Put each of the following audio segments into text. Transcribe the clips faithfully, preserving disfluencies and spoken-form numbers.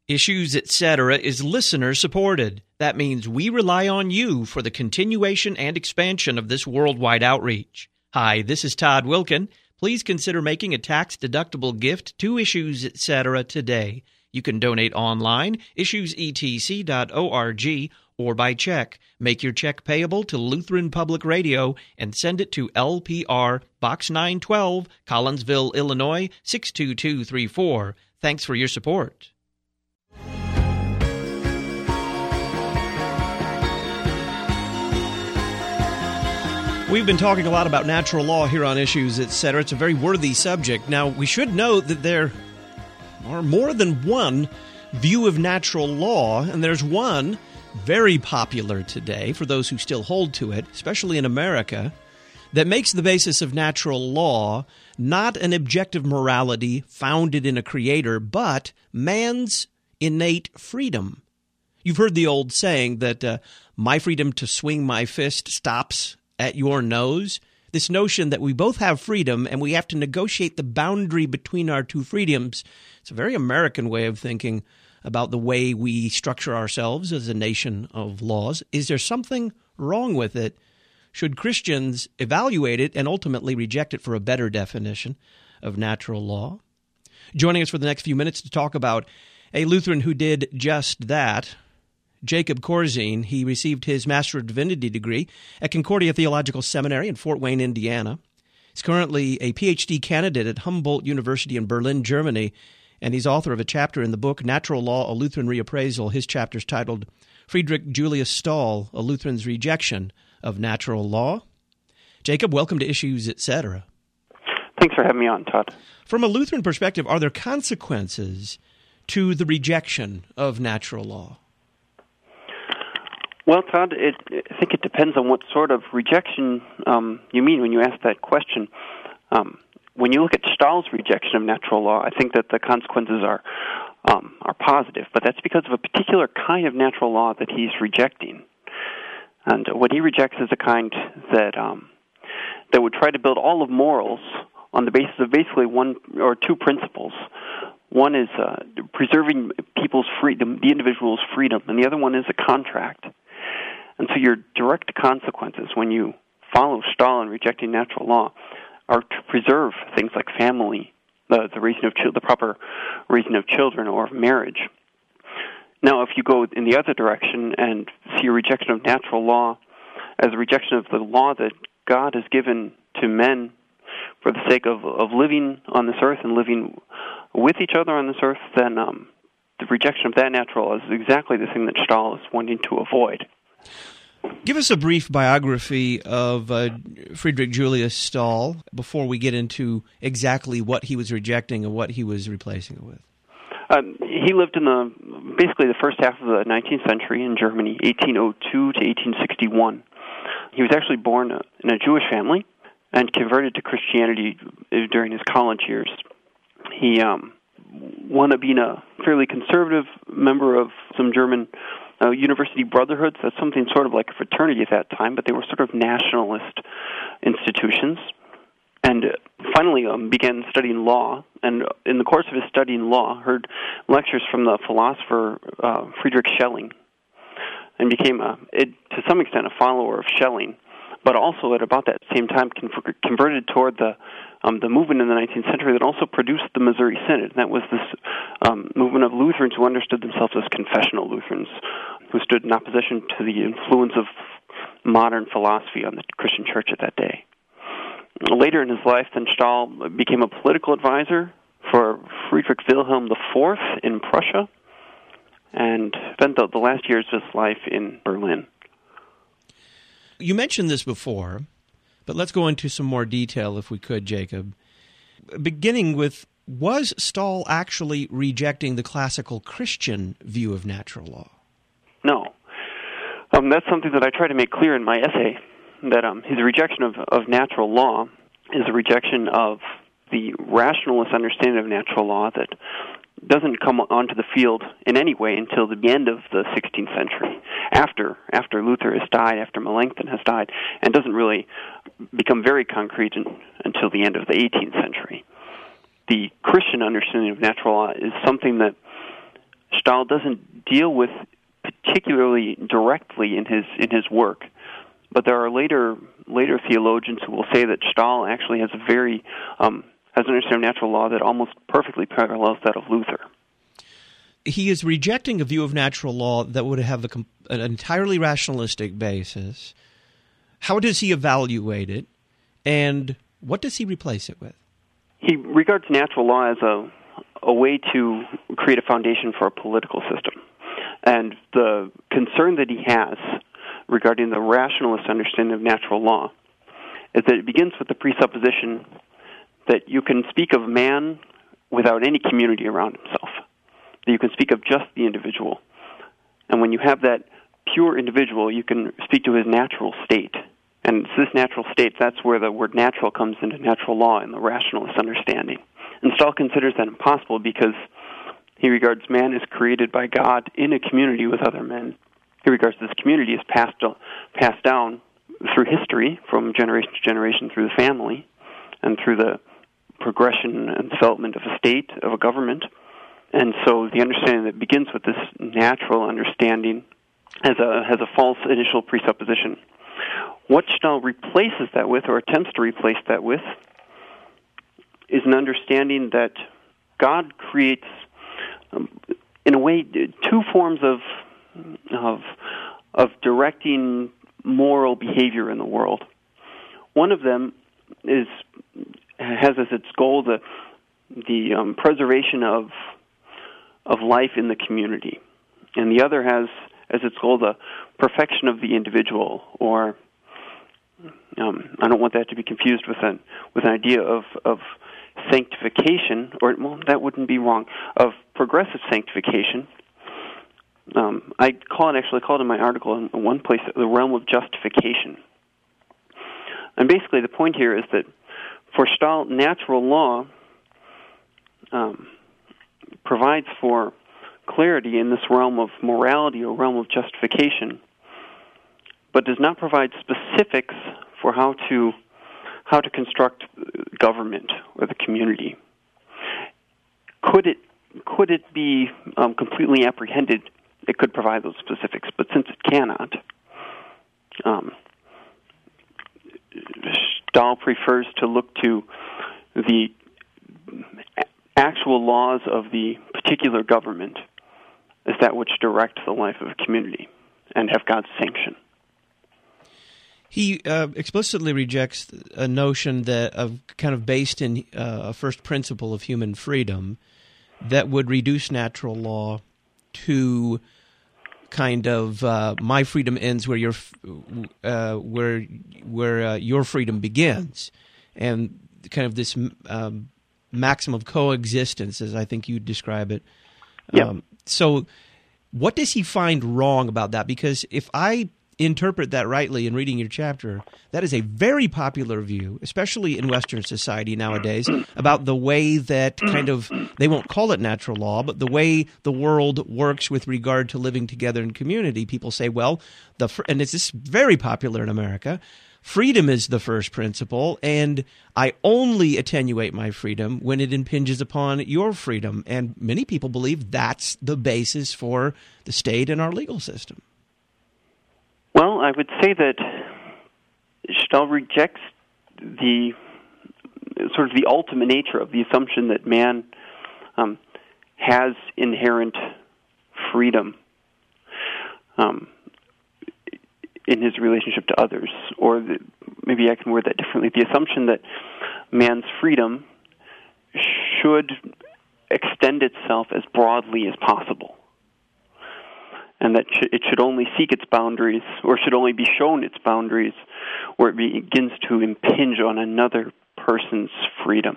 Issues, et cetera is listener-supported. That means we rely on you for the continuation and expansion of this worldwide outreach. Hi, this is Todd Wilkin. Please consider making a tax-deductible gift to Issues, et cetera today. You can donate online, issues e t c dot org, or by check. Make your check payable to Lutheran Public Radio and send it to L P R, Box nine twelve, Collinsville, Illinois, six two two three four. Thanks for your support. We've been talking a lot about natural law here on Issues, et cetera. It's a very worthy subject. Now, we should note that there are more than one view of natural law, and there's one very popular today for those who still hold to it, especially in America, that makes the basis of natural law not an objective morality founded in a creator, but man's innate freedom. You've heard the old saying that uh, my freedom to swing my fist stops at your nose. This notion that we both have freedom and we have to negotiate the boundary between our two freedoms. It's a very American way of thinking about the way we structure ourselves as a nation of laws. Is there something wrong with it? Should Christians evaluate it and ultimately reject it for a better definition of natural law? Joining us for the next few minutes to talk about a Lutheran who did just that, Jacob Corzine. He received his Master of Divinity degree at Concordia Theological Seminary in Fort Wayne, Indiana. He's currently a P H D candidate at Humboldt University in Berlin, Germany, and he's author of a chapter in the book Natural Law, a Lutheran Reappraisal. His chapter is titled Friedrich Julius Stahl, A Lutheran's Rejection of Natural Law. Jacob, welcome to Issues, et cetera. Thanks for having me on, Todd. From a Lutheran perspective, are there consequences to the rejection of natural law? Well, Todd, it, I think it depends on what sort of rejection um, you mean when you ask that question. Um, when you look at Stahl's rejection of natural law, I think that the consequences are um, are positive, but that's because of a particular kind of natural law that he's rejecting. And what he rejects is a kind that um, that would try to build all of morals on the basis of basically one or two principles. One is uh, preserving people's freedom, the individual's freedom, and the other one is a contract. And so your direct consequences when you follow Stahl in rejecting natural law are to preserve things like family, the, the raising of ch- the proper raising of children or marriage. Now, if you go in the other direction and see a rejection of natural law as a rejection of the law that God has given to men for the sake of, of living on this earth and living with each other on this earth, then um, the rejection of that natural law is exactly the thing that Stahl is wanting to avoid. Give us a brief biography of uh, Friedrich Julius Stahl before we get into exactly what he was rejecting and what he was replacing it with. Um, he lived in the basically the first half of the nineteenth century in Germany, eighteen oh two to eighteen sixty-one. He was actually born in a Jewish family and converted to Christianity during his college years. He um, wound up being a fairly conservative member of some German uh, university brotherhoods. That's something sort of like a fraternity at that time, but they were sort of nationalist institutions. And finally um, began studying law, and in the course of his studying law, heard lectures from the philosopher uh, Friedrich Schelling, and became, a, it, to some extent, a follower of Schelling, but also at about that same time con- converted toward the um, the movement in the nineteenth century that also produced the Missouri Synod. And that was this um, movement of Lutherans who understood themselves as confessional Lutherans, who stood in opposition to the influence of modern philosophy on the Christian church at that day. Later in his life, then Stahl became a political advisor for Friedrich Wilhelm the Fourth in Prussia and spent the, the last years of his life in Berlin. You mentioned this before, but let's go into some more detail if we could, Jacob. Beginning with, was Stahl actually rejecting the classical Christian view of natural law? No. Um, that's something that I try to make clear in my essay, that um, his rejection of, of natural law is a rejection of the rationalist understanding of natural law that doesn't come onto the field in any way until the end of the sixteenth century, after after Luther has died, after Melanchthon has died, and doesn't really become very concrete in, until the end of the eighteenth century. The Christian understanding of natural law is something that Stahl doesn't deal with particularly directly in his in his work, but there are later later theologians who will say that Stahl actually has a very um, has an understanding of natural law that almost perfectly parallels that of Luther. He is rejecting a view of natural law that would have a, an entirely rationalistic basis. How does he evaluate it, and what does he replace it with? He regards natural law as a a way to create a foundation for a political system. And the concern that he has regarding the rationalist understanding of natural law is that it begins with the presupposition that you can speak of man without any community around himself, that you can speak of just the individual. And when you have that pure individual, you can speak to his natural state. And it's this natural state, that's where the word natural comes into natural law in the rationalist understanding. And Stahl considers that impossible because he regards man as created by God in a community with other men. He regards this community as passed, passed down through history from generation to generation through the family and through the progression and development of a state, of a government. And so the understanding that begins with this natural understanding has a, has a false initial presupposition. What Stahl replaces that with, or attempts to replace that with, is an understanding that God creates, um, in a way, two forms of of of directing moral behavior in the world. One of them is has as its goal the the um, preservation of of life in the community, and the other has as its goal the perfection of the individual, or um, I don't want that to be confused with an with an idea of of sanctification, or well, that wouldn't be wrong, of progressive sanctification. Um, I call it, actually, I call it in my article in one place, the realm of justification. And basically the point here is that for Stahl, natural law um, provides for clarity in this realm of morality or realm of justification, but does not provide specifics for how to how to construct government or the community. Could it could it be um, completely apprehended? It could provide those specifics, but since it cannot, um, Stahl prefers to look to the actual laws of the particular government as that which direct the life of a community and have God's sanction. He uh, explicitly rejects a notion that of kind of based in uh, a first principle of human freedom that would reduce natural law to kind of uh, my freedom ends where your uh, where where uh, your freedom begins, and kind of this um, maxim of coexistence, as I think you describe it. Yeah. Um, so, what does he find wrong about that? Because if I interpret that rightly in reading your chapter, that is a very popular view, especially in Western society nowadays, about the way that kind of, they won't call it natural law, but the way the world works with regard to living together in community. People say, well, the and it's this very popular in America, freedom is the first principle, and I only attenuate my freedom when it impinges upon your freedom. And many people believe that's the basis for the state and our legal system. Well, I would say that Stahl rejects the sort of the ultimate nature of the assumption that man um, has inherent freedom um, in his relationship to others, or the, maybe I can word that differently. The assumption that man's freedom should extend itself as broadly as possible, and that it should only seek its boundaries, or should only be shown its boundaries, where it begins to impinge on another person's freedom.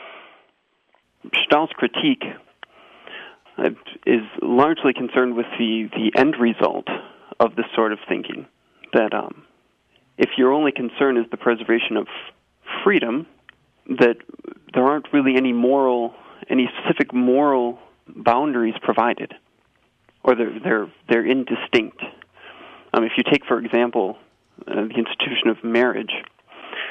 Stahl's critique uh, is largely concerned with the, the end result of this sort of thinking, that um, if your only concern is the preservation of freedom, that there aren't really any moral, any specific moral boundaries provided, or they're they're they're indistinct. Um, if you take, for example, uh, the institution of marriage,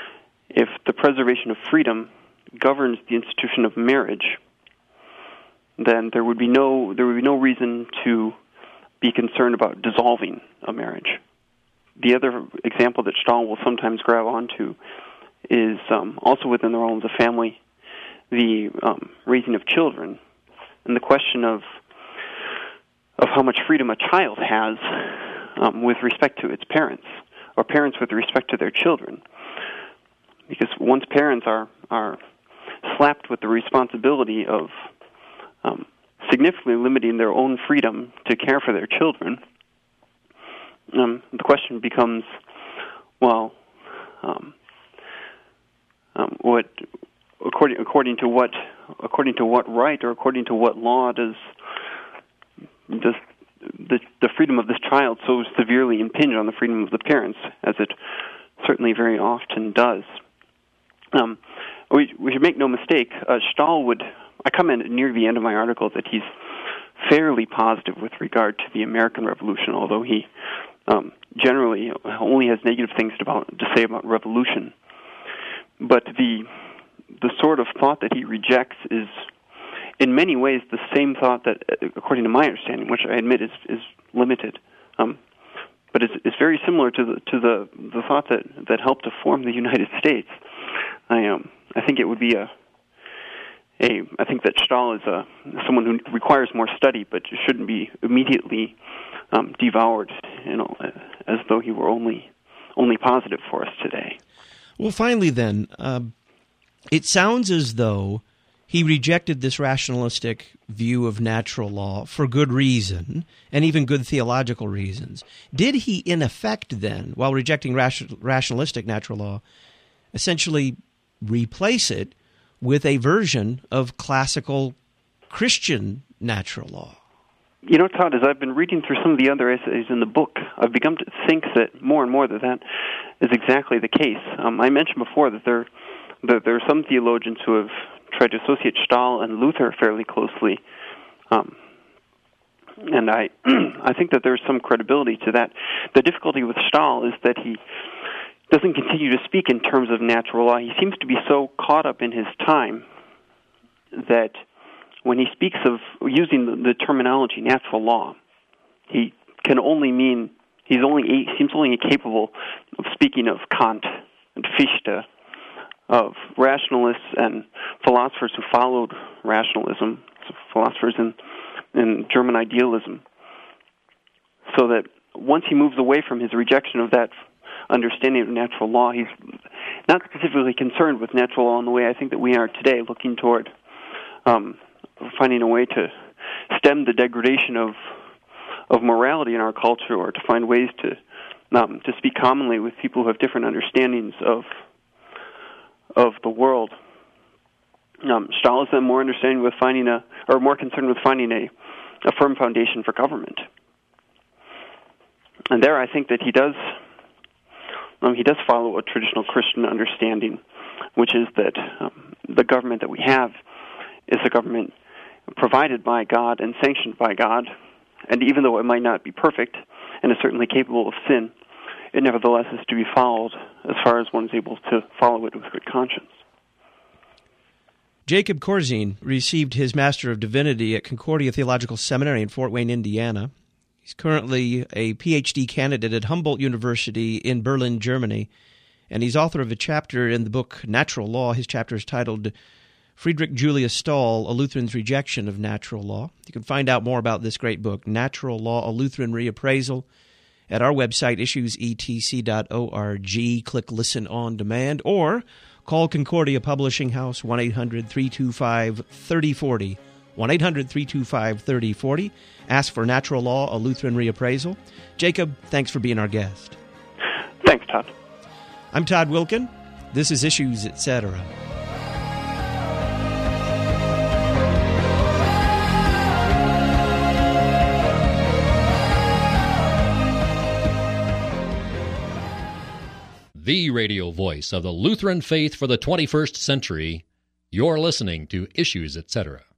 if the preservation of freedom governs the institution of marriage, then there would be no there would be no reason to be concerned about dissolving a marriage. The other example that Stahl will sometimes grab onto is um, also within the realms of family, the um, raising of children, and the question of of how much freedom a child has um, with respect to its parents, or parents with respect to their children. Because once parents are, are slapped with the responsibility of um, significantly limiting their own freedom to care for their children, um, the question becomes, well, um, um, what according according to what according to what right or according to what law does does the the freedom of this child so severely impinge on the freedom of the parents, as it certainly very often does? Um, we, we should make no mistake, uh, Stahl would, I comment near the end of my article that he's fairly positive with regard to the American Revolution, although he um, generally only has negative things to, about, to say about revolution. But the the sort of thought that he rejects is, in many ways, the same thought that, according to my understanding, which I admit is, is limited, um, but it's, it's very similar to the to the, the thought that, that helped to form the United States. I um I think it would be a a I think that Stahl is a someone who requires more study, but shouldn't be immediately um, devoured, you know, as though he were only only positive for us today. Well, finally, then, uh, it sounds as though he rejected this rationalistic view of natural law for good reason, and even good theological reasons. Did he, in effect, then, while rejecting ration, rationalistic natural law, essentially replace it with a version of classical Christian natural law? You know, Todd, as I've been reading through some of the other essays in the book, I've begun to think that more and more that that is exactly the case. Um, I mentioned before that there that there are some theologians who have tried to associate Stahl and Luther fairly closely, um, and I I think that there's some credibility to that. The difficulty with Stahl is that he doesn't continue to speak in terms of natural law. He seems to be so caught up in his time that when he speaks of using the, the terminology natural law, he can only mean, he's only he seems only capable of speaking of Kant and Fichte, of rationalists and philosophers who followed rationalism, so philosophers in, in German idealism. So that once he moves away from his rejection of that understanding of natural law, he's not specifically concerned with natural law in the way I think that we are today, looking toward um, finding a way to stem the degradation of of morality in our culture, or to find ways to um, to speak commonly with people who have different understandings of of the world. Um, Stahl is then more understanding with finding a, or more concerned with finding a, a firm foundation for government. And there, I think that he does. Um, he does follow a traditional Christian understanding, which is that um, the government that we have is a government provided by God and sanctioned by God, and even though it might not be perfect and is certainly capable of sin, it nevertheless is to be followed as far as one is able to follow it with good conscience. Jacob Corzine received his Master of Divinity at Concordia Theological Seminary in Fort Wayne, Indiana. He's currently a P H D candidate at Humboldt University in Berlin, Germany, and he's author of a chapter in the book Natural Law. His chapter is titled Friedrich Julius Stahl, A Lutheran's Rejection of Natural Law. You can find out more about this great book, Natural Law, A Lutheran Reappraisal, at our website, issues e t c dot org. Click Listen on Demand, or call Concordia Publishing House, one eight hundred three two five three oh four oh, one eight hundred three two five three oh four oh. Ask for Natural Law, A Lutheran Reappraisal. Jacob, thanks for being our guest. Thanks, Todd. I'm Todd Wilkin. This is Issues, et cetera. The radio voice of the Lutheran faith for the twenty-first century. You're listening to Issues, et cetera.